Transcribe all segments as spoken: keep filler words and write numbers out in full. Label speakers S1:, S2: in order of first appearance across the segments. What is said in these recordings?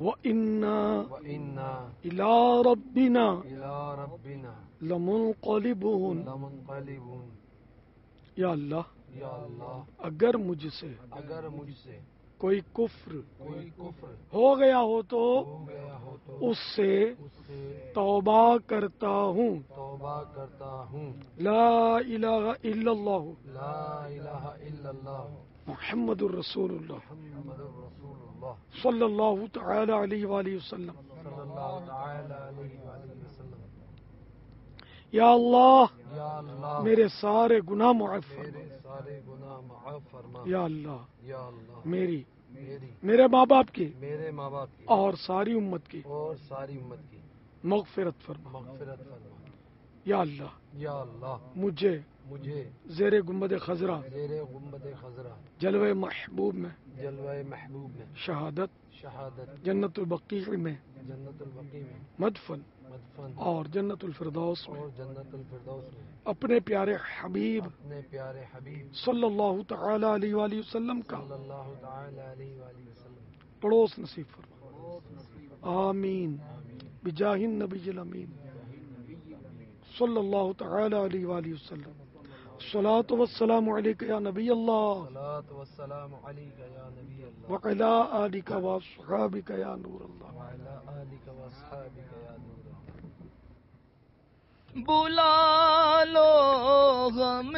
S1: وَإِنَّا
S2: وَإِنَّا
S1: إِلَىٰ رَبِّنَا
S2: إِلَىٰ رَبِّنَا
S1: لَمُنقَلِبُونَ.
S2: لَمُنقَلِبُونَ.
S1: یا اللہ
S2: یا اللہ
S1: اگر مجھ سے
S2: اگر مجھ سے
S1: کوئی کفر
S2: کوئی کفر
S1: ہو گیا ہو تو
S2: ہو گیا ہو تو
S1: اس سے
S2: اس سے
S1: توبہ کرتا ہوں.
S2: توبہ کرتا ہوں.
S1: لا الہ الا اللہ
S2: لا الہ الا اللہ
S1: محمد الرسول اللہ
S2: محمد رسول اللہ
S1: صلی اللہ تعالی علیہ وآلہ وسلم.
S2: صلی اللہ تعالی علیہ وآلہ وسلم.
S1: یا اللہ
S2: یا اللہ
S1: میرے سارے گناہ معاف
S2: میرے
S1: فرما.
S2: سارے گناہ معاف فرما.
S1: یا اللہ
S2: یا اللہ
S1: میری
S2: میری
S1: میرے ماں باپ کی
S2: میرے ماں باپ کی
S1: اور ساری امت کی
S2: اور ساری امت کی
S1: مغفرت فرما.
S2: مغفرت فرما.
S1: یا اللہ
S2: یا اللہ
S1: مجھے
S2: مجھے
S1: زیر گنبد خضرا
S2: زیر گنبد خضرا
S1: جلوہ محبوب میں
S2: جلوہ محبوب میں
S1: شہادت
S2: شہادت
S1: جنت البقیع میں
S2: جنت البقیع میں
S1: مدفن
S2: مدفن
S1: اور جنت الفردوس میں
S2: اور جنت الفردوس میں
S1: اپنے پیارے حبیب
S2: اپنے پیارے حبیب
S1: صلی اللہ تعالی علیہ وآلہ وسلم کا
S2: صلی اللہ تعالی علیہ وآلہ وسلم
S1: پڑوس نصیب فرما. آمین بجاہ النبی الامین صلی اللہ تعالی علیہ وآلہ وسلم. الصلاۃ والسلام علیک یا نبی اللہ
S2: صلاۃ والسلام علیک یا نبی اللہ
S1: وعلی آلک واصحابک یا نور اللہ.
S2: وعلی آلک واصحابک یا نور اللہ.
S3: بلا لو غم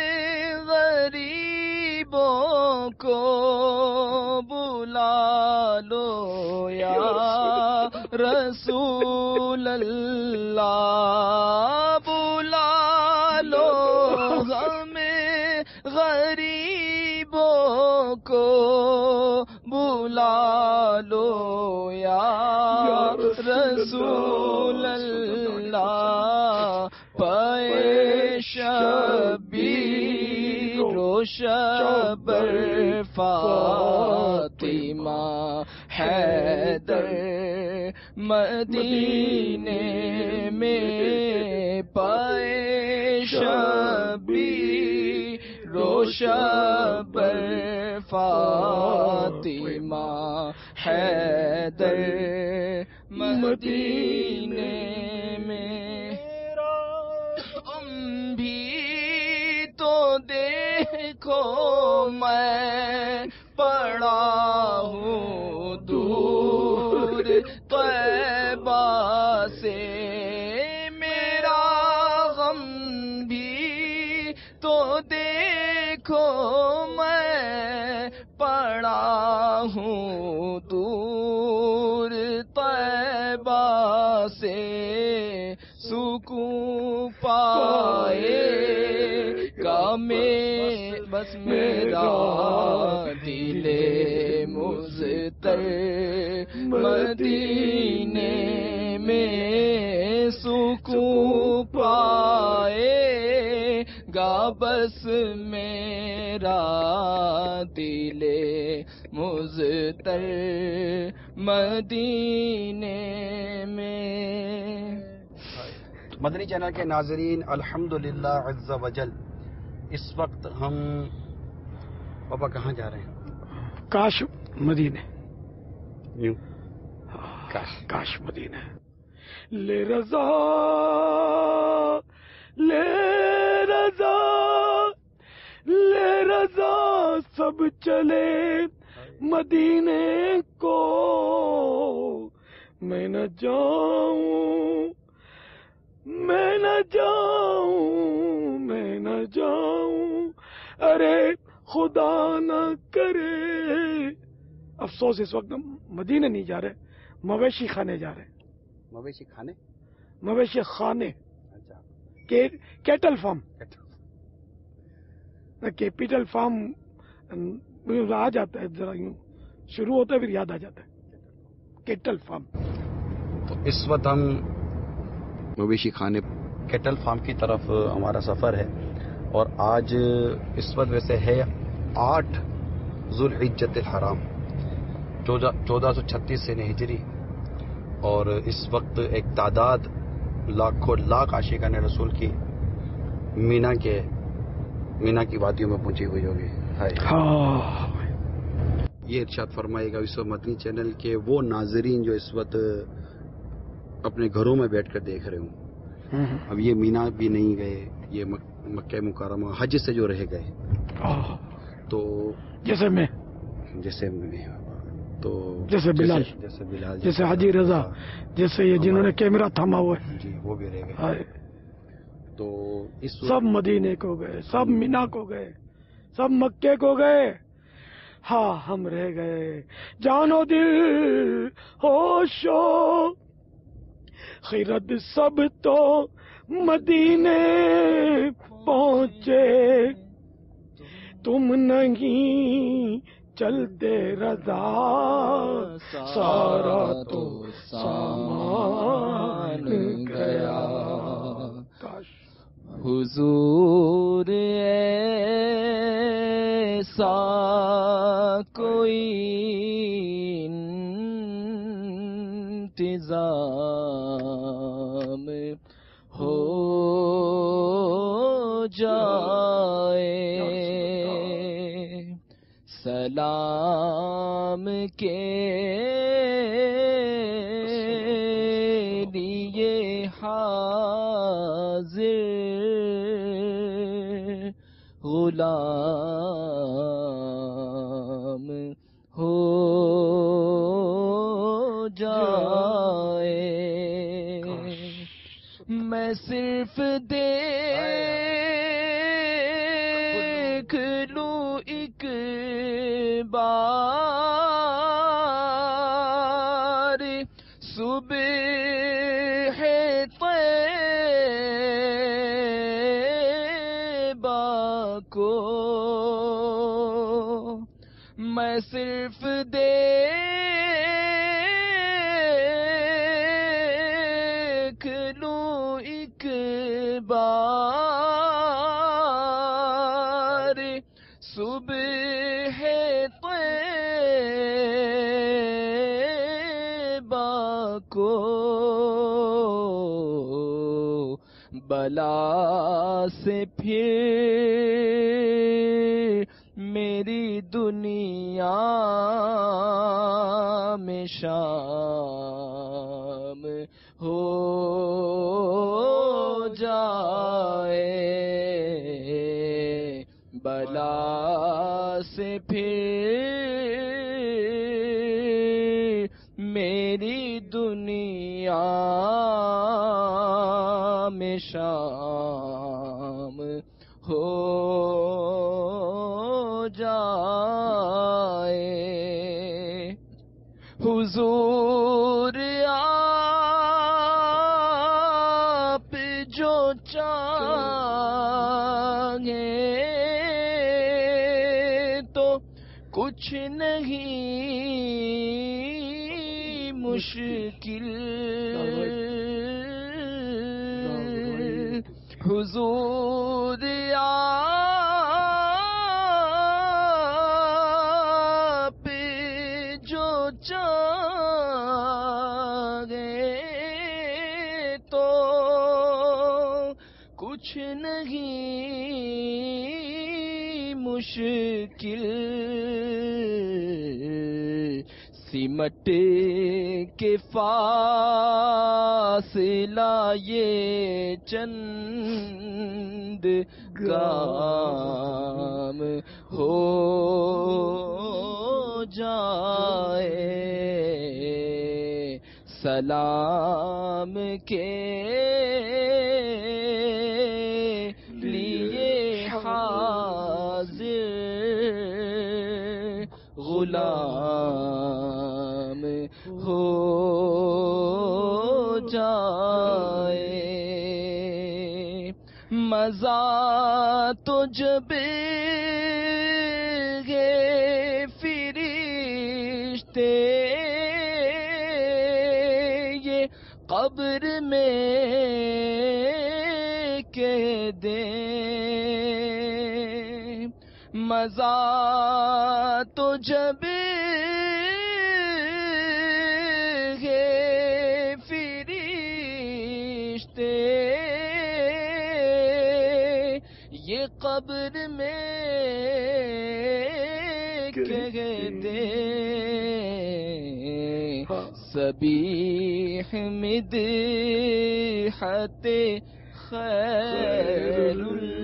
S3: غریبوں کو بلا لو یا رسول اللہ بلا لو غم غریبوں کو بلا لو یا رسول اللہ پائے شبیر و شبر فاطمہ حیدر مدینے میں پائے شبیر و شبر فاطمہ حیدر مدینے میں. تم بھی تو دیکھو میں پڑا ہوں دور طیبہ سے میرا غم بھی تو دیکھو میں پڑا ہوں دور طیبہ سے سکون پائے گا میں بس میرا دل مضطر مدینے میں سکون پائے گا بس میرا دل مضطر مدینے میں.
S4: مدنی چینل کے ناظرین الحمدللہ عز وجل اس وقت ہم پاپا کہاں جا رہے ہیں؟
S1: کاش مدینے
S4: یوں
S1: کاش کاش مدینے. لے رضا لے رضا لے رضا سب چلے مدینے کو میں نہ جاؤں میں نہ جاؤں میں نہ جاؤں ارے خدا نہ کرے. افسوس اس وقت مدینے نہیں جا رہے, مویشی خانے جا رہے.
S4: مویشی کھانے
S1: مویشی خانے
S4: اچھا
S1: کیٹل فارم کیپیٹل فارم آ جاتا ہے ذرا یوں شروع ہوتا ہے پھر یاد آ جاتا ہے کیٹل فارم.
S4: تو اس وقت ہم مویشی خانے کیٹل فارم کی طرف ہمارا سفر ہے اور آج اس وقت ویسے ہے آٹھ ذوالحجۃ الحرام چودہ سو چھتیس سے ہجری اور اس وقت ایک تعداد لاکھوں لاکھ عاشقان رسول کی مینا کے مینا کی وادیوں میں پہنچی ہوئی ہوگی. یہ ارشاد فرمائے گا اس وقت مدنی چینل کے وہ ناظرین جو اس وقت اپنے گھروں میں بیٹھ کر دیکھ رہے ہوں. اب یہ مینا بھی نہیں گئے, یہ مکہ مکرمہ حج سے جو رہ گئے, تو
S1: جیسے میں
S4: جیسے میں تو
S1: جیسے بلال
S4: جیسے بلال
S1: جیسے حاجی رضا, جیسے یہ جنہوں نے کیمرہ تھاما ہوا ہے,
S4: جی وہ بھی رہ گئے. تو اس
S1: سب مدینے کو گئے, سب مینا کو گئے, سب مکے کو گئے. ہاں ہم رہ گئے, جانو دل ہوش و خیرت سب تو مدینے پہنچے, تم نہیں چلتے رضا سارا تو سامان گیا. کاش
S3: حضور ایسا کوئی انتظام ہو جائے, سلام کے لیے حاضر غلام ہو جائے. میں صرف دیکھ لوں ایک بار صبح طیبہ کو, میں صرف دیکھ لوں ایک بار صبح طیبہ کو, بلا سے پھر میری دنیا میں شام ہو جائے, بلا سے پھر میری دنیا میں شام ہو جائے. حضور آپ جو چاہیں تو کچھ نہیں مشکل, حضور آپ جو چاہیں تو کچھ نہیں مشکل, سمٹ کے فاصلہ یہ چند گام ہو جائے, سلام کے لیے حاضر غلام ہو جائے. مزہ تو جب گے فرشتے یہ قبر میں کہہ دیں, مزہ تو جب گے فرشتے یہ قبر میں کہہ دیں, سبیح مدحت خیر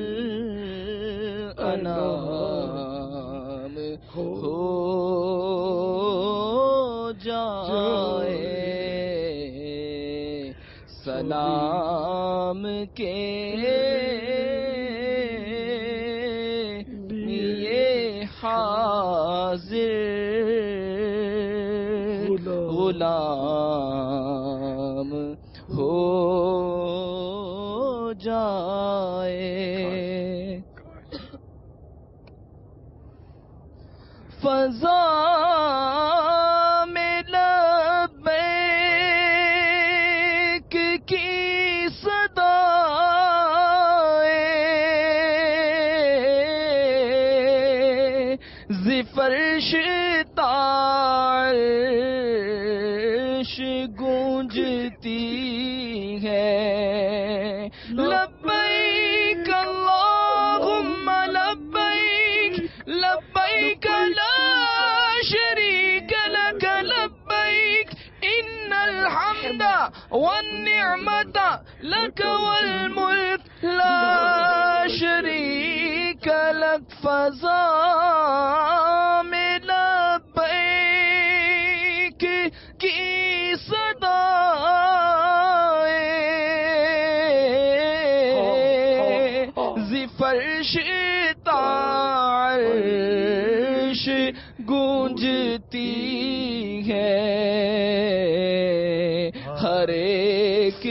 S3: الانام ہو جائے سلام کے لیے حاضر غلام ہو جائے فضا میں لبیک کی صدائے زفرش تعرش گونجتی ہے لبیک اللہم لبیک لبیک لا شریک لک لبیک ان الحمد والنعمت لک والملک لا شریک لک فضا میں لبیک کی صدائے زفرش تعرش گونجتی ہے ہر ایک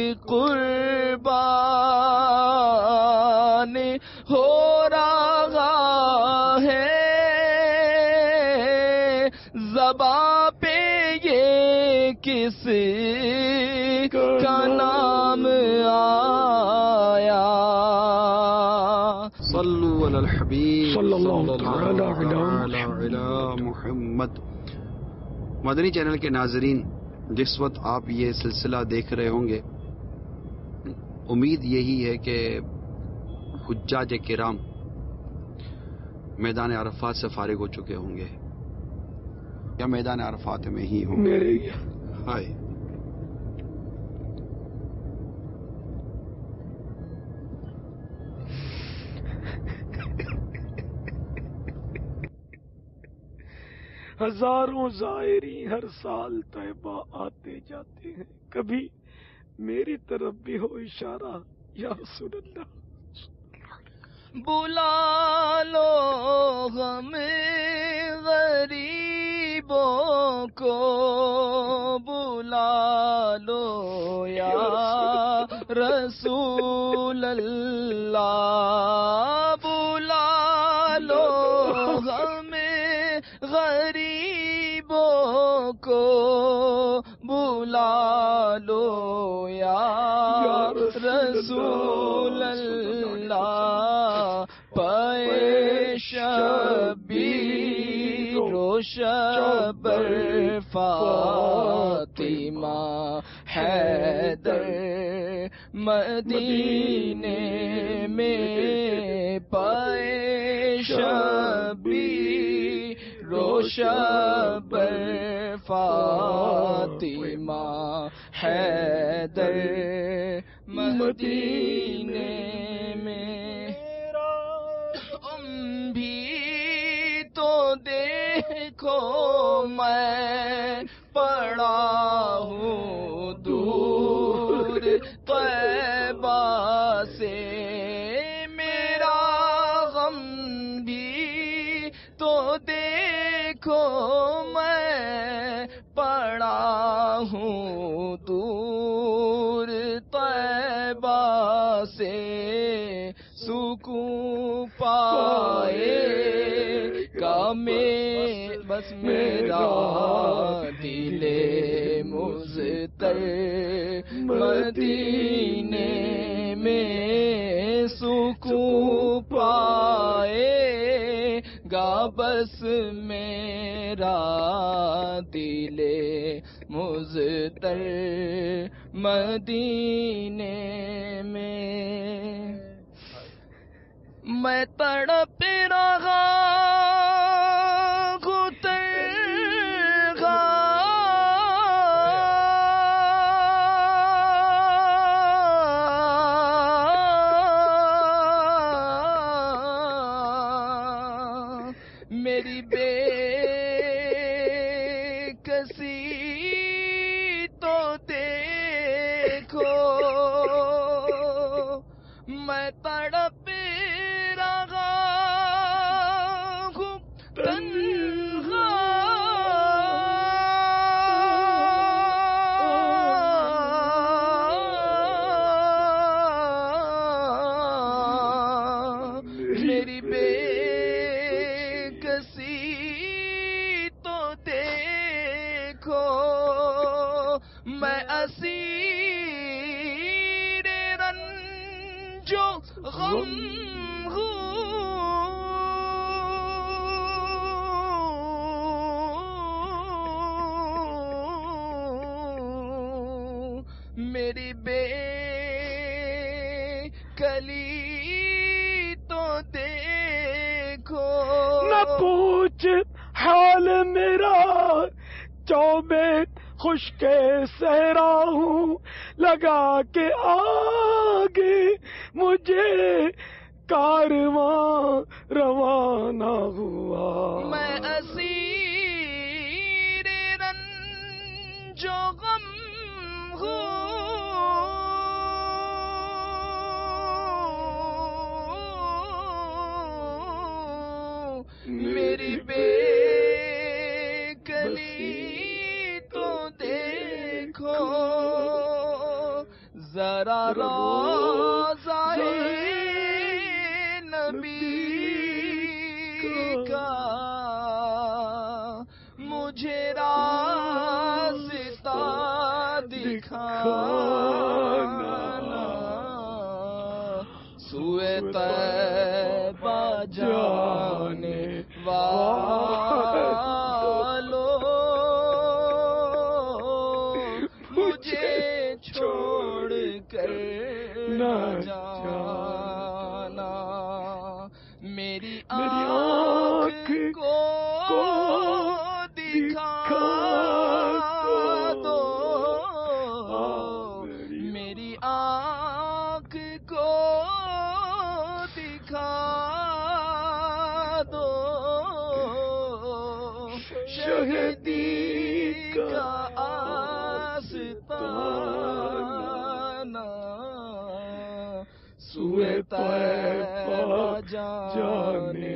S3: قربان ہو رہا ہے زباں پہ یہ کس کا نام آیا
S4: صلو علی الحبیب
S1: صلی اللہ تعالی
S4: علی محمد۔ مدنی چینل کے ناظرین، جس وقت آپ یہ سلسلہ دیکھ رہے ہوں گے، امید یہی ہے کہ حجاج کرام میدان عرفات سے فارغ ہو چکے ہوں گے یا میدان عرفات میں ہی ہوں گے۔
S1: میرے
S4: ہائے
S1: ہزاروں زائرین ہر سال طیبہ آتے جاتے ہیں، کبھی میری طرف بھی ہو اشارہ یا رسول اللہ۔
S3: بلا لو غم غریبوں کو بلا لو یا رسول اللہ بلا لو غم غریبوں کو بلا لو یا رسول اللہ پائے شبیر و شبر فاطمہ حیدر مدینے میں پائے شبیر و شبر فاطمہ حیدر مدینے میں تم بھی تو دیکھو میں پڑا ہوں دور طیبہ سے میرا غم بھی تو دیکھو میں پڑا ہوں دور طیبہ سے سکون پائے گا میں بس میرا دل مضطر مدینے میں سکون پائے گا بس میرا دل مضطر مدینے میں میں تڑپ رہا ہوں تنہا کسی تو دیکھو میں تڑپ رہا ہوں تنہا میری بے کسی تو دیکھو میں اسیر رنج و غم ہوں میری بے کلی تو دیکھو
S1: نہ پوچھ حال میرا چوبے خشک صحرا ہوں لگا کے آگے مجھے کارواں روانہ ہوا
S3: میں اسیر رنج و غم ہوں میری بے کلی تو دیکھو ذرا روضہ نبی کا مجھے راستہ دکھانا سوئے طیبہ جانے والوں مجھے چھوڑ کر نہ جانا میری آنکھ کو دکھا دو میری آنکھ کو دکھا دو شہدی کا آستانہ سوئے طیبہ جانے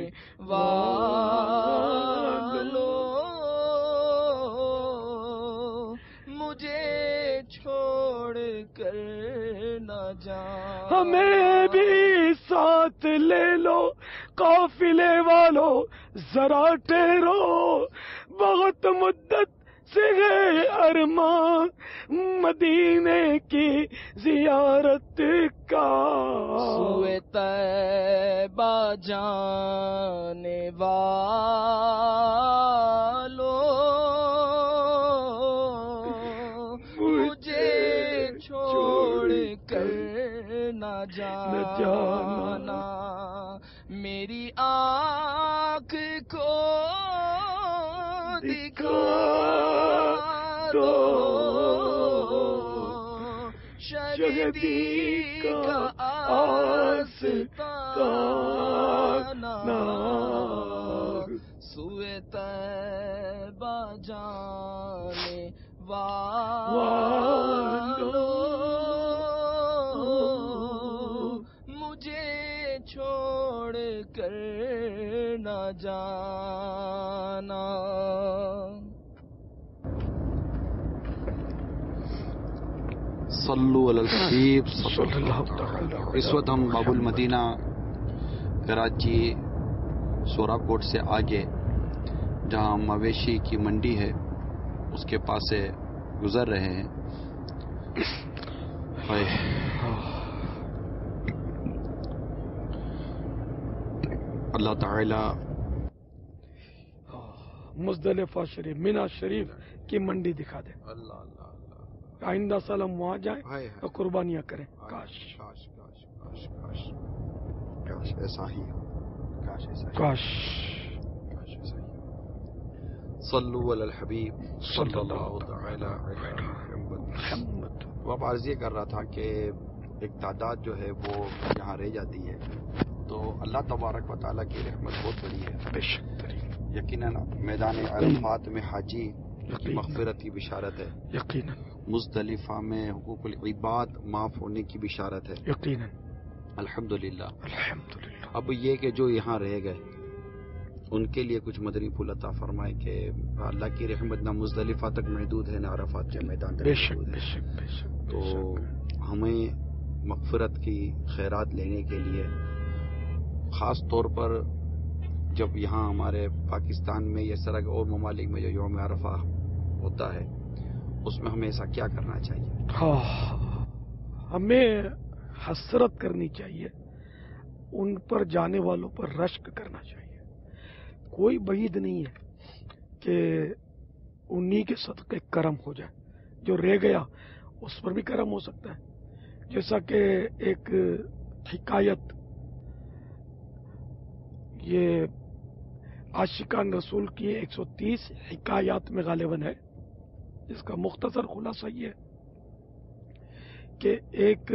S3: والوں مجھے چھوڑ کر نہ جانا
S1: ہمیں بھی ساتھ لے لو قافلے والوں ذرا ٹھہرو بہت مدت سے ہے ارمان مدینے کی زیارت کا
S3: سوئے طیبہ جانے والوں مجھے چھوڑ کر نہ جانا میری آنکھ کو دکھا دو شہدی کا آستانہ سوئے طیبہ جانے والوں مجھے چھوڑ کر نہ جانا
S4: صلو علی الحبیب صلی اللہ تعالی. اس وقت ہم باب المدینہ کراچی سورا کوٹ سے آگے جہاں مویشی کی منڈی ہے اس کے پاس سے گزر رہے ہیں. اللہ تعالی
S1: مزدلفہ شریف مینا شریف کی منڈی دکھا دے.
S4: اللہ اللہ
S1: آئندہ سال ہم وہاں جائیں تو قربانیاں کریں. کاش
S4: کاش کاش کاش کاش کاش ایسا ہی ہو. کاش ایسا ہی
S1: کاش
S4: کاش ایسا ہی. صلو علی الحبیب صلی اللہ تعالی علی محمد. وہ اب عرض یہ کر رہا تھا کہ ایک تعداد جو ہے وہ یہاں رہ جاتی ہے تو اللہ تبارک و تعالیٰ کی رحمت بہت بڑی ہے.
S1: بے شک.
S4: یقیناً میدان عرفات میں حاجی کی مغفرت کی بشارت ہے،
S1: یقیناً
S4: مزدلفہ میں حقوق العباد معاف ہونے کی بشارت ہے،
S1: یقیناً
S4: الحمدللہ۔
S1: الحمدللہ۔
S4: اب یہ کہ جو یہاں رہ گئے ان کے لیے کچھ مدنی پھول عطا فرمائے کہ اللہ کی رحمت نہ مزدلفہ تک محدود ہے نہ عرفات کے میدان تک
S1: بے شک
S4: محدود
S1: بے
S4: ہے،
S1: شک بے شک بے
S4: تو
S1: شک۔
S4: ہمیں مغفرت کی خیرات لینے کے لیے خاص طور پر جب یہاں ہمارے پاکستان میں یا اس طرح کے اور ممالک میں جو یوم عرفہ ہوتا ہے اس میں ہمیں ایسا کیا کرنا چاہیے؟
S1: ہاں، ہمیں حسرت کرنی چاہیے، ان پر جانے والوں پر رشک کرنا چاہیے۔ کوئی بعید نہیں ہے کہ انہی کے صدقے کرم ہو جائے، جو رہ گیا اس پر بھی کرم ہو سکتا ہے۔ جیسا کہ ایک حکایت یہ عاشقان رسول کی ایک سو تیس حکایات میں غالباً ہے، جس کا مختصر خلاصہ یہ ہے کہ ایک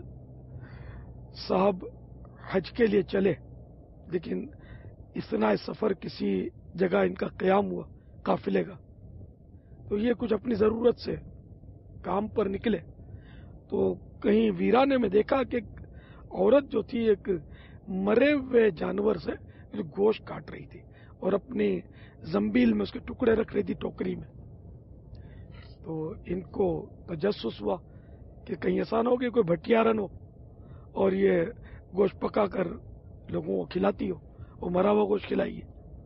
S1: صاحب حج کے لیے چلے، لیکن اثناء سفر کسی جگہ ان کا قیام ہوا قافلے کا، تو یہ کچھ اپنی ضرورت سے کام پر نکلے تو کہیں ویرانے میں دیکھا کہ ایک عورت جو تھی ایک مرے ہوئے جانور سے گوشت کاٹ رہی تھی اور اپنی زنبیل میں اس کے ٹکڑے رکھ رہی تھی ٹوکری میں۔ تو ان کو تجسس ہوا کہ کہیں ایسا نہ ہو کہ کوئی بھٹیارن ہو اور یہ گوشت پکا کر لوگوں کو کھلاتی ہو، وہ مرا ہوا گوشت کھلائیے۔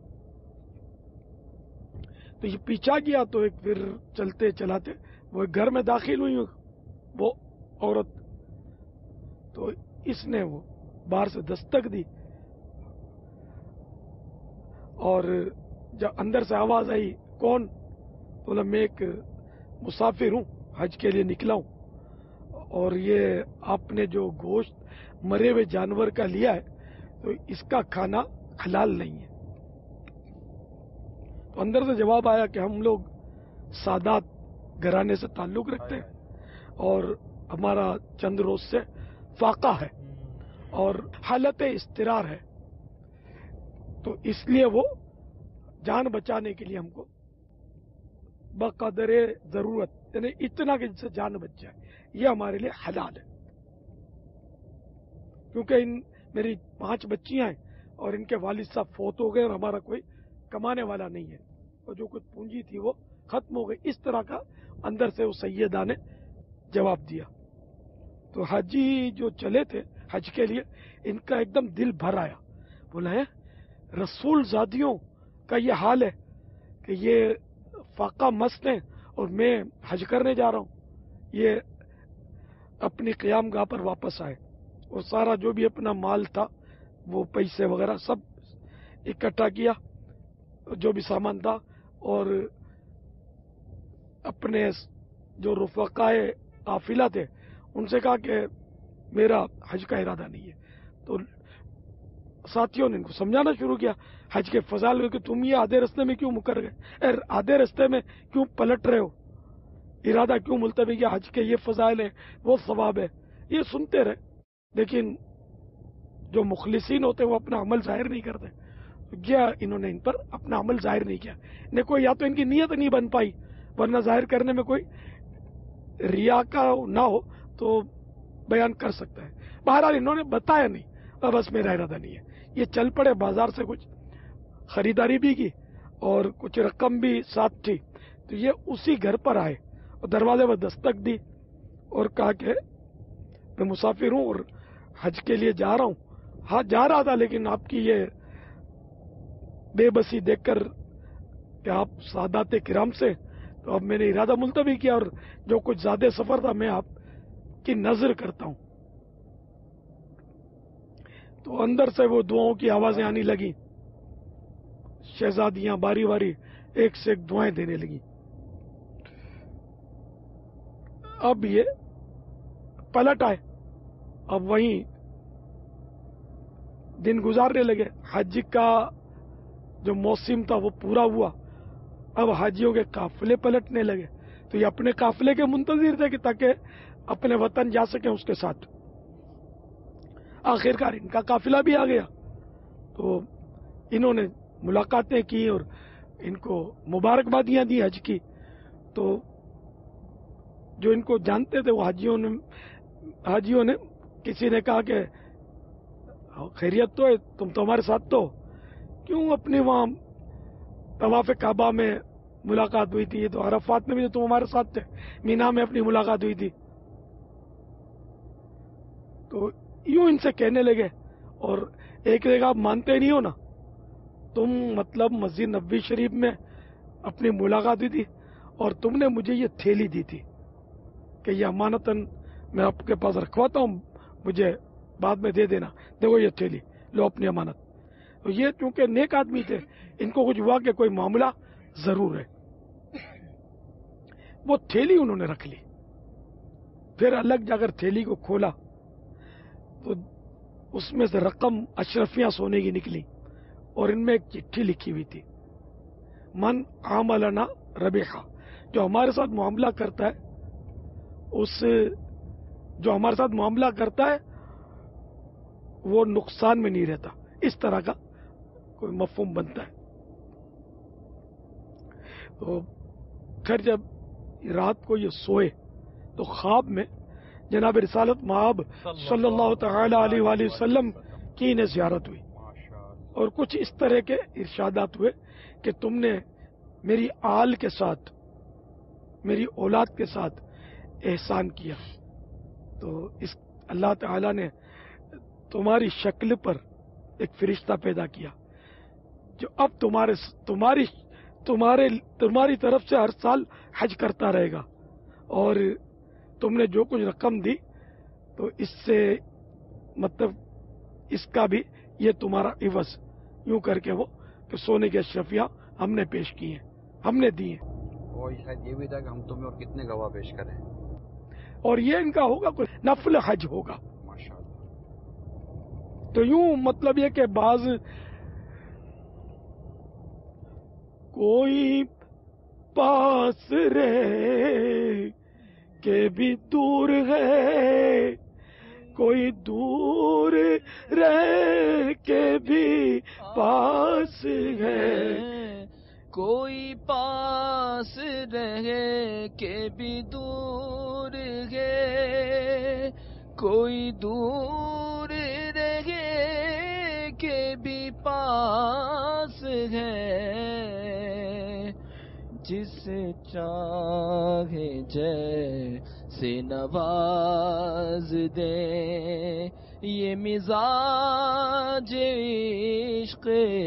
S1: تو یہ پیچھا گیا تو ایک پھر چلتے چلاتے وہ ایک گھر میں داخل ہوئی وہ عورت، تو اس نے وہ باہر سے دستک دی اور جب اندر سے آواز آئی کون؟ تو بولا میں ایک مسافر ہوں، حج کے لیے نکلا ہوں، اور یہ آپ نے جو گوشت مرے ہوئے جانور کا لیا ہے تو اس کا کھانا حلال نہیں ہے۔ تو اندر سے جواب آیا کہ ہم لوگ سادات گھرانے سے تعلق رکھتے ہیں اور ہمارا چند روز سے فاقہ ہے اور حالت اضطرار ہے، تو اس لیے وہ جان بچانے کے لیے ہم کو بقدر ضرورت، یعنی اتنا کہ جس سے جان بچ جائے، یہ ہمارے لیے حلال ہے۔ کیونکہ ان میری پانچ بچیاں ہیں اور ان کے والد صاحب فوت ہو گئے اور ہمارا کوئی کمانے والا نہیں ہے، اور جو کچھ پونجی تھی وہ ختم ہو گئی۔ اس طرح کا اندر سے اس سیدہ نے جواب دیا۔ تو حاجی جو چلے تھے حج کے لیے، ان کا ایک دم دل بھر آیا، بولا ہے رسول زادیوں کا یہ حال ہے کہ یہ فاقہ مست ہیں اور میں حج کرنے جا رہا ہوں۔ یہ اپنی قیام گاہ پر واپس آئے اور سارا جو بھی اپنا مال تھا وہ پیسے وغیرہ سب اکٹھا کیا، جو بھی سامان تھا، اور اپنے جو رفقائے قافلہ تھے ان سے کہا کہ میرا حج کا ارادہ نہیں ہے۔ تو ساتھیوں نے ان کو سمجھانا شروع کیا حج کے فضائل کہ تم یہ آدھے رستے میں کیوں مکر گئے، آدھے رستے میں کیوں پلٹ رہے ہو، ارادہ کیوں ملتوی کیا، حج کے یہ فضائل ہیں وہ ثواب ہے۔ یہ سنتے رہے، لیکن جو مخلصین ہوتے ہیں وہ اپنا عمل ظاہر نہیں کرتے، کیا انہوں نے ان پر اپنا عمل ظاہر نہیں کیا، انہیں کوئی یا تو ان کی نیت نہیں بن پائی، ورنہ ظاہر کرنے میں کوئی ریا کا نہ ہو تو بیان کر سکتا ہے۔ بہرحال انہوں نے بتایا نہیں، اب بس میرا ارادہ نہیں ہے۔ یہ چل پڑے، بازار سے کچھ خریداری بھی کی اور کچھ رقم بھی ساتھ تھی، تو یہ اسی گھر پر آئے اور دروازے پر دستک دی اور کہا کہ میں مسافر ہوں اور حج کے لیے جا رہا ہوں۔ ہاں جا رہا تھا، لیکن آپ کی یہ بے بسی دیکھ کر کہ آپ سادات کرام سے، تو اب میں نے ارادہ ملتوی کیا اور جو کچھ زیادہ سفر تھا میں آپ کی نظر کرتا ہوں۔ تو اندر سے وہ دعاؤں کی آوازیں آنے لگی، شہزادیاں باری باری ایک سے ایک دعائیں دینے لگی۔ اب یہ پلٹ آئے، اب وہیں دن گزارنے لگے۔ حج کا جو موسم تھا وہ پورا ہوا، اب حاجیوں کے قافلے پلٹنے لگے، تو یہ اپنے قافلے کے منتظر تھے کہ تاکہ اپنے وطن جا سکیں اس کے ساتھ۔ آخرکار ان کا قافلہ بھی آ گیا، تو انہوں نے ملاقاتیں کی اور ان کو مبارکبادیاں دی حج کی، تو جو ان کو جانتے تھے وہ حاجیوں نے حاجیوں نے کسی نے کہا کہ خیریت تو ہے، تم تو ہمارے ساتھ تو کیوں اپنی وہاں طواف کعبہ میں ملاقات ہوئی تھی، تو عرفات میں بھی تو تم ہمارے ساتھ تھے، مینا میں اپنی ملاقات ہوئی تھی. تو یوں ان سے کہنے لگے. اور ایک جگہ آپ مانتے نہیں ہو نا، تم مطلب مسجد نبوی شریف میں اپنی ملاقات ہوئی تھی اور تم نے مجھے یہ تھیلی دی تھی کہ یہ امانتاً میں آپ کے پاس رکھواتا ہوں، مجھے بعد میں دے دینا، دیکھو یہ تھیلی لو اپنی امانت. تو یہ چونکہ نیک آدمی تھے، ان کو کچھ ہوا کہ کوئی معاملہ ضرور ہے، وہ تھیلی انہوں نے رکھ لی. پھر الگ جا کر تھیلی کو کھولا تو اس میں سے رقم اشرفیاں سونے کی نکلی اور ان میں ایک چٹھی لکھی ہوئی تھی، من عاملنا ربیحا، جو ہمارے ساتھ معاملہ کرتا ہے اس جو ہمارے ساتھ معاملہ کرتا ہے وہ نقصان میں نہیں رہتا، اس طرح کا کوئی مفہوم بنتا ہے. تو خیر جب رات کو یہ سوئے تو خواب میں جناب رسالت مآب صلی اللہ تعالی علیہ وآلہ وسلم کی انہیں زیارت ہوئی اور کچھ اس طرح کے ارشادات ہوئے کہ تم نے میری آل کے ساتھ، میری اولاد کے ساتھ احسان کیا، تو اس اللہ تعالی نے تمہاری شکل پر ایک فرشتہ پیدا کیا جو اب تمہارے تمہاری تمہارے تمہاری طرف سے ہر سال حج کرتا رہے گا، اور تم نے جو کچھ رقم دی تو اس سے مطلب اس کا بھی یہ تمہارا عوض، یوں کر کے وہ کہ سونے کے اشرفیاں ہم نے پیش کی ہیں، ہم نے دی ہیں.
S4: اور شاید یہ بھی تھا کہ ہم تمہیں اور کتنے گواہ پیش کریں،
S1: اور یہ ان کا ہوگا کوئی نفل حج ہوگا.
S4: ماشاءاللہ.
S1: تو یوں مطلب یہ کہ بعض کوئی پاس رہے کہ بھی دور ہے، کوئی دور رہ کے بھی پاس ہے،
S3: کوئی پاس رہے کہ بھی دور ہے، کوئی دور رہے کہ بھی پاس ہے، جس چاہے جیسے نواز دے، یہ مزاج عشق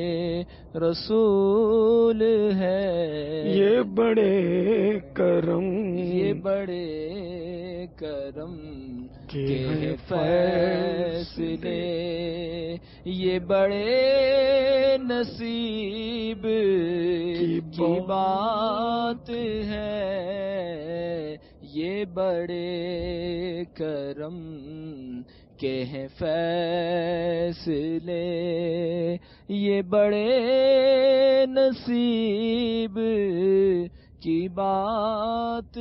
S3: رسول ہے،
S1: یہ بڑے کرم
S3: یہ بڑے کرم
S1: کے
S3: کے فیصلے، یہ بڑے نصیب کی بات ہے، یہ بڑے کرم کے ہیں فیصلے، یہ بڑے نصیب کی بات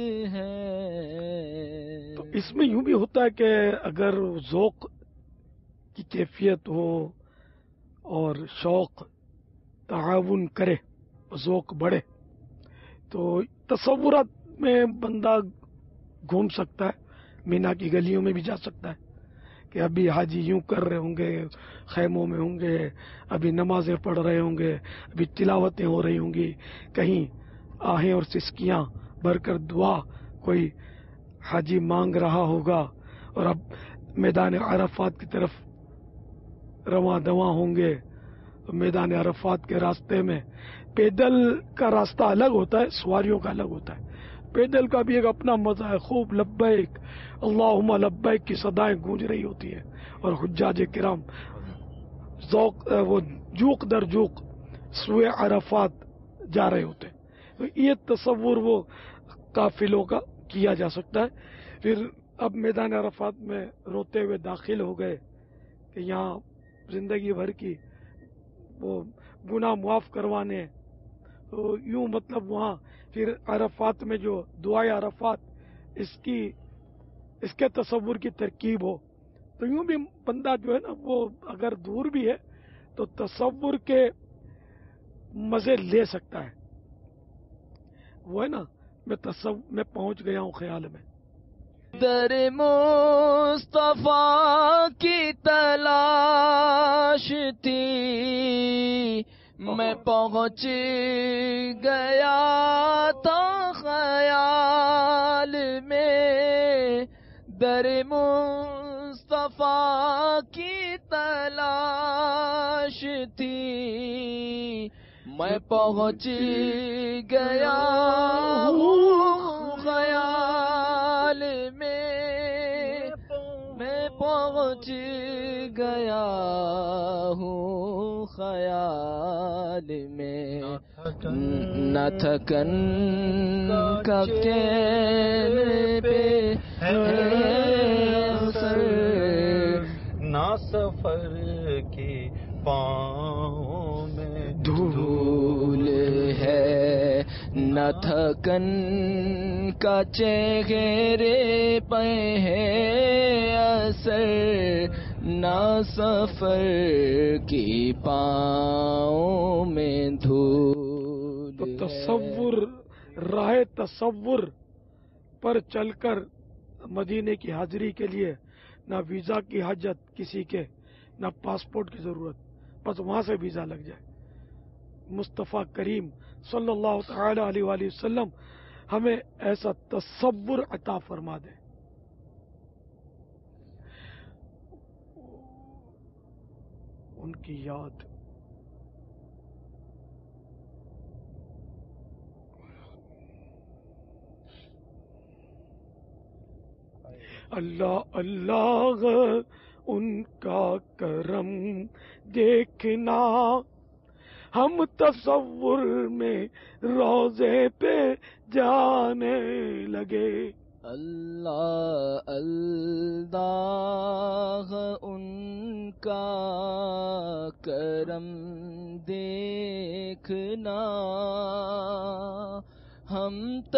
S3: ہے.
S1: تو اس میں یوں بھی ہوتا ہے کہ اگر ذوق کی کیفیت ہو اور شوق تعاون کرے، ذوق بڑھے، تو تصورات میں بندہ گھوم سکتا ہے، مینا کی گلیوں میں بھی جا سکتا ہے کہ ابھی حاجی یوں کر رہے ہوں گے، خیموں میں ہوں گے، ابھی نمازیں پڑھ رہے ہوں گے، ابھی تلاوتیں ہو رہی ہوں گی، کہیں آہیں اور سسکیاں بھر کر دعا کوئی حاجی مانگ رہا ہوگا، اور اب میدان عرفات کی طرف رواں دواں ہوں گے. تو میدان عرفات کے راستے میں پیدل کا راستہ الگ ہوتا ہے، سواریوں کا الگ ہوتا ہے. پیدل کا بھی ایک اپنا مزہ ہے، خوب لبیک اللہم لبیک کی صدائیں گونج رہی ہوتی ہیں، اور حجاج کرام ذوق وہ جوق در جوق سوئے عرفات جا رہے ہوتے ہیں. تو یہ تصور وہ قافلوں کا کیا جا سکتا ہے. پھر اب میدان عرفات میں روتے ہوئے داخل ہو گئے کہ یہاں زندگی بھر کی وہ گناہ معاف کروانے، تو یوں مطلب وہاں پھر عرفات میں جو دعائے عرفات اس کی اس کے تصور کی ترکیب ہو، تو یوں بھی بندہ جو ہے نا وہ اگر دور بھی ہے تو تصور کے مزے لے سکتا ہے. وہ ہے نا میں تصو میں پہنچ گیا ہوں خیال میں.
S3: در مصطفیٰ کی تلاش تھی میں پہنچ گیا تھا خیال میں. در مصطفیٰ کی تلاش تھی میں پہنچ گیا ہوں خیال میں. میں پہنچ گیا ہوں خیال میں. نہ تھکن کا کہنے پہ ہے اثر،
S4: نہ سفر کی پاؤں میں
S3: دھول ہے. نہ تھکن کا چہرے پہ ہے اثر، نہ سفر کی پاؤں میں دھول.
S1: تو تصور، راہ تصور پر چل کر مدینے کی حاضری کے لیے نہ ویزا کی حاجت کسی کے، نہ پاسپورٹ کی ضرورت، بس وہاں سے ویزا لگ جائے. مصطفیٰ کریم صلی اللہ تعالی علیہ وآلہ وسلم ہمیں ایسا تصور عطا فرما دے. ان کی یاد اللہ اللہ ان کا کرم دیکھنا، ہم تصور میں روزے پہ جانے لگے.
S3: اللہ اللہ ان کا کرم دیکھنا، ہم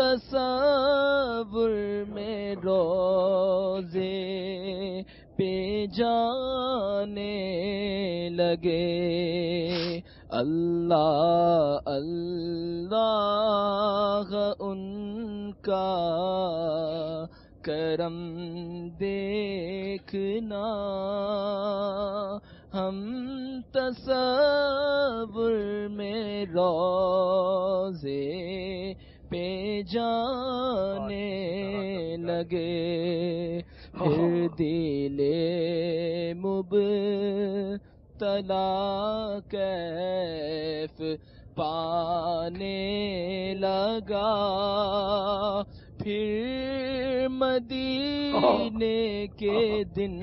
S3: تصور میں روزے پہ جانے لگے. اللہ اللہ ان کا کرم دیکھنا، ہم تصور میں روزے پہ جانے لگے. پھر دل مبتلا کیف پانے لگا، پھر مدینے کے دن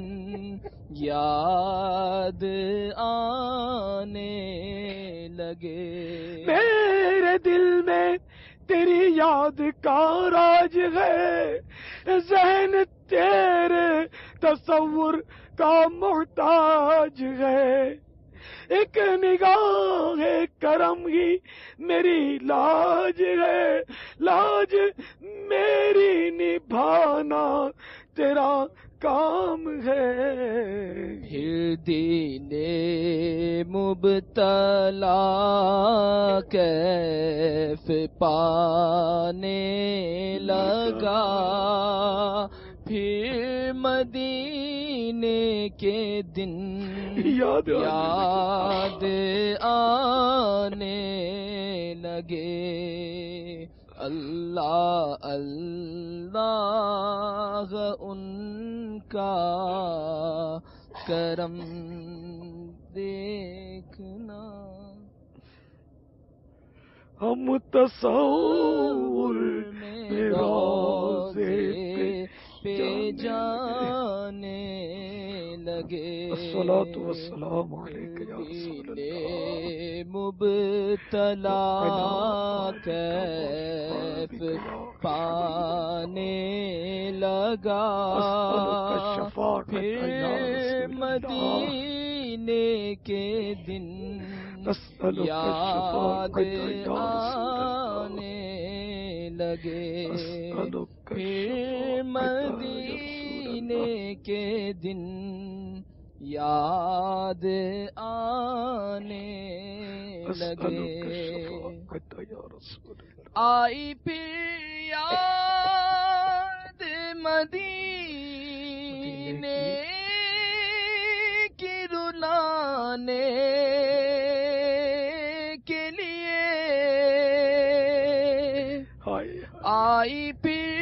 S3: یاد آنے لگے.
S1: میرے دل میں تیری یاد کا راج ہے، ذہن تیرے تصور کا محتاج ہے. ایک نگاہ کرم ہی میری لاج ہے، لاج میری نبھانا تیرا کام ہے.
S3: پھر دل مبتلا کیف پانے لگا، پھر مدینے کے دن
S1: یاد
S3: یاد آنے لگے. اللہ اللہ ان کا کرم دیکھنا،
S1: ہم تصور میں روزے
S3: پہ جانے لگے.
S1: الصلاۃ والسلام علیک یا رسول اللہ.
S3: مبتلا کیف پانے لگا، پھر مدینے کے دن یاد آنے لگے. پھر مدینے کے دن یاد آنے لگے. آئی پھر یاد مدینے کی رلانے کے لیے آئی پھر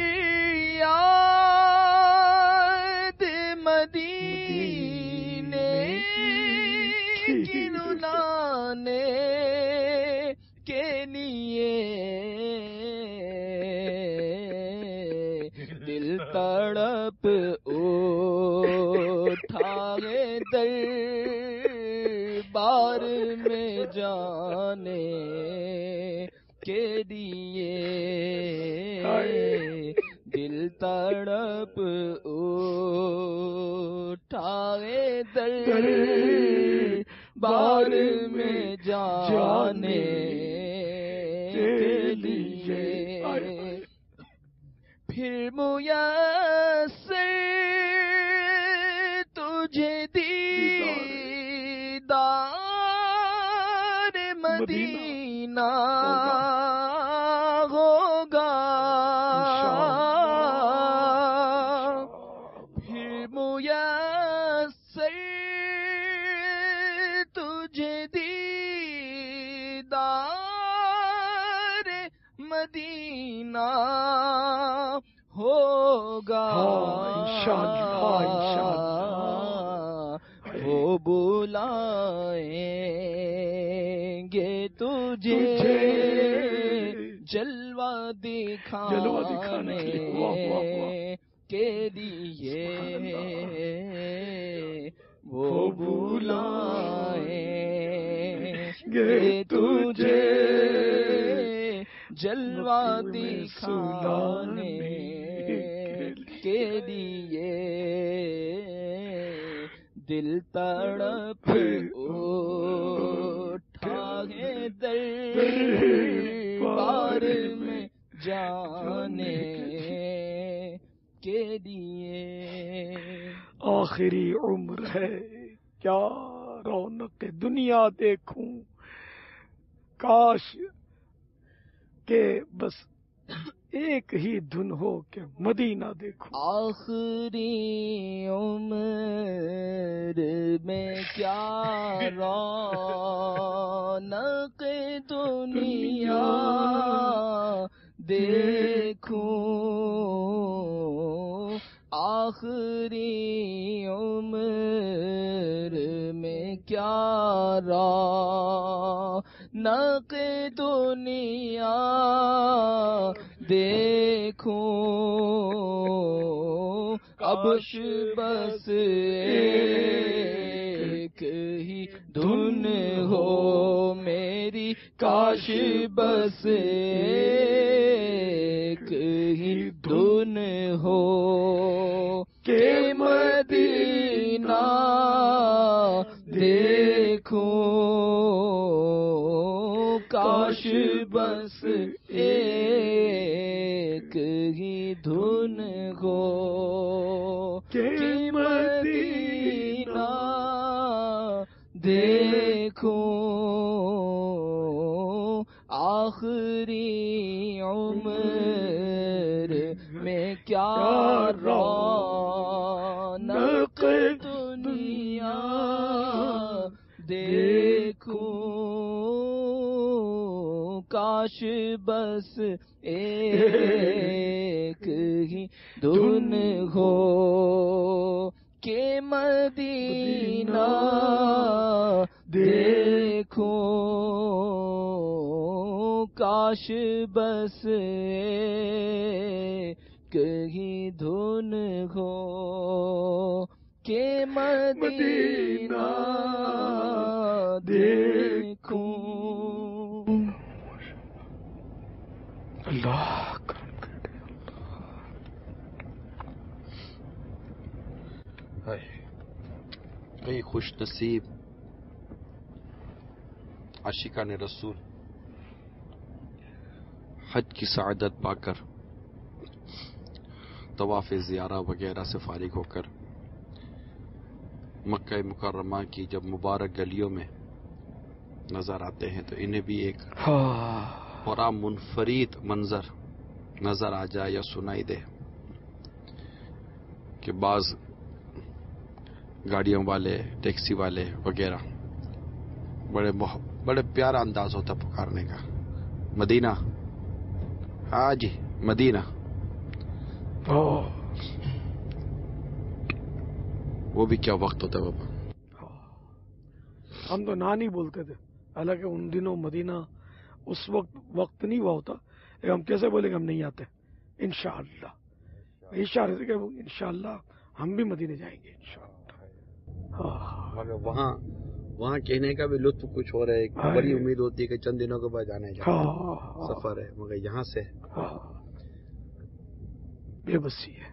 S3: یاد مدینے کی رلانے کے لیے دل تڑپ اٹھائے دربار میں جانے کے لیے دل تڑپ اٹھائے دربار میں جانے کے لیے پھر میسر تجھے دیدار مدینہ ہوگا پھر میسر تجھے دیدار مدینہ ہوگا وہ بلائیں گے تجھے جلوہ دکھانے کے لیے وہ بلائیں گے تجھے جلوہ دکھانے کے لیے دل تڑپ اٹھائے دربار میں جانے کے لیے
S1: آخری عمر ہے کیا رونق دنیا دیکھوں کاش کہ بس ایک ہی دھن ہو کہ مدینہ دیکھوں
S3: آخری عمر میں کیا رونق دنیا دیکھوں آخری عمر میں کیا رونق دنیا دیکھوں اب بس ایک ہی دھن ہو میری کاش بس ایک ہی دھن ہو کہ مدینہ دیکھوں کاش بس ایک ہی دھن ہو کہ مدینہ دیکھوں آخری عمر میں کیا رونق دنیا دیکھوں کاش بس ایک ہی دھن ہو کہ مدینہ دیکھوں کاش بس ایک ہی دھن ہو کہ مدینہ دیکھوں
S1: اللہ کرم کرے
S4: کئی خوش نصیب عاشقان رسول حج کی سعادت پا کر طواف زیارہ وغیرہ سے فارغ ہو کر مکہ مکرمہ کی جب مبارک گلیوں میں نظر آتے ہیں تو انہیں بھی ایک اور آپ منفرد منظر نظر آ جائے یا سنائی دے کہ بعض گاڑیوں والے ٹیکسی والے وغیرہ بڑے بڑے پیارا انداز ہوتا پکارنے کا، مدینہ، ہاں جی مدینہ، وہ بھی کیا وقت ہوتا ہے بابا.
S1: ہم تو نہ نہیں بولتے تھے، حالانکہ ان دنوں مدینہ اس وقت وقت نہیں ہوا ہوتا، لیکن ہم کیسے بولیں گے ہم نہیں آتے. انشاءاللہ اشارے سے کہ انشاءاللہ ہم بھی مدینے جائیں گے انشاءاللہ.
S4: مگر وہاں وہاں کہنے کا بھی لطف کچھ ہو رہا ہے، بڑی امید ہوتی ہے کہ چند دنوں کے بعد جانے کا سفر ہے، مگر یہاں سے
S1: بے بسی ہے.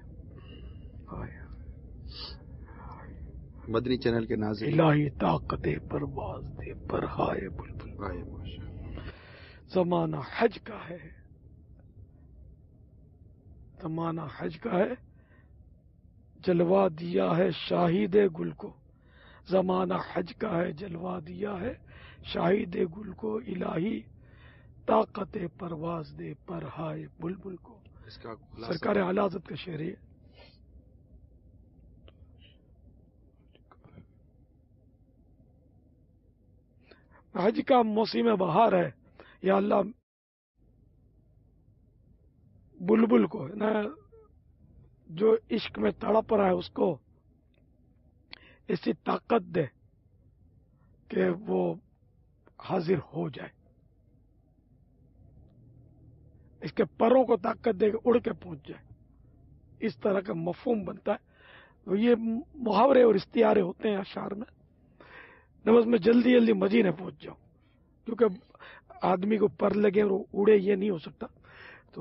S4: مدنی چینل کے ناظرین،
S1: الہی طاقت پرواز دے پر ہائے بلبل. زمانہ حج کا ہے، زمانہ حج کا ہے، جلوا دیا ہے شاہد گل کو. زمانہ حج کا ہے، جلوا دیا ہے شاہد گل کو. الہی طاقت پرواز دے پر ہائے بلبل کو.
S4: اس کا
S1: سرکار اعلی حضرت کا شعر ہے. حج کا موسم بہار ہے، یا اللہ بلبل کو نہ جو عشق میں تڑپ رہا ہے اس کو ایسی طاقت دے کہ وہ حاضر ہو جائے، اس کے پروں کو طاقت دے کہ اڑ کے پہنچ جائے. اس طرح کا مفہوم بنتا ہے. یہ محاورے اور استعارے ہوتے ہیں اشعار میں. نماز میں جلدی جلدی مدینے پہنچ جاؤ، کیونکہ آدمی کو پر لگے اور اڑے یہ نہیں ہو سکتا، تو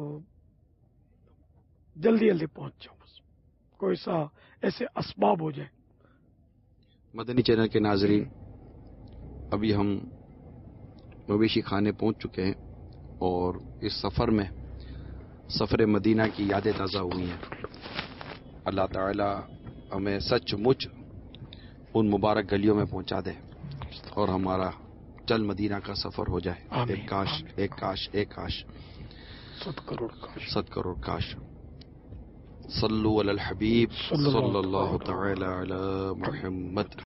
S1: جلدی جلدی پہنچ جاؤ، بس کوئی سا ایسے اسباب ہو جائے.
S4: مدنی چینل کے ناظرین، ابھی ہم مویشی خانے پہنچ چکے ہیں اور اس سفر میں سفر مدینہ کی یادیں تازہ ہوئی ہیں. اللہ تعالی ہمیں سچ مچ ان مبارک گلیوں میں پہنچا دے اور ہمارا چل مدینہ کا سفر ہو جائے. ایک کاش ایک کاش ایک کاش
S1: ست کروڑ کاش
S4: ست کروڑ کاش. صلو علی الحبیب صلی اللہ تعالی علی محمد.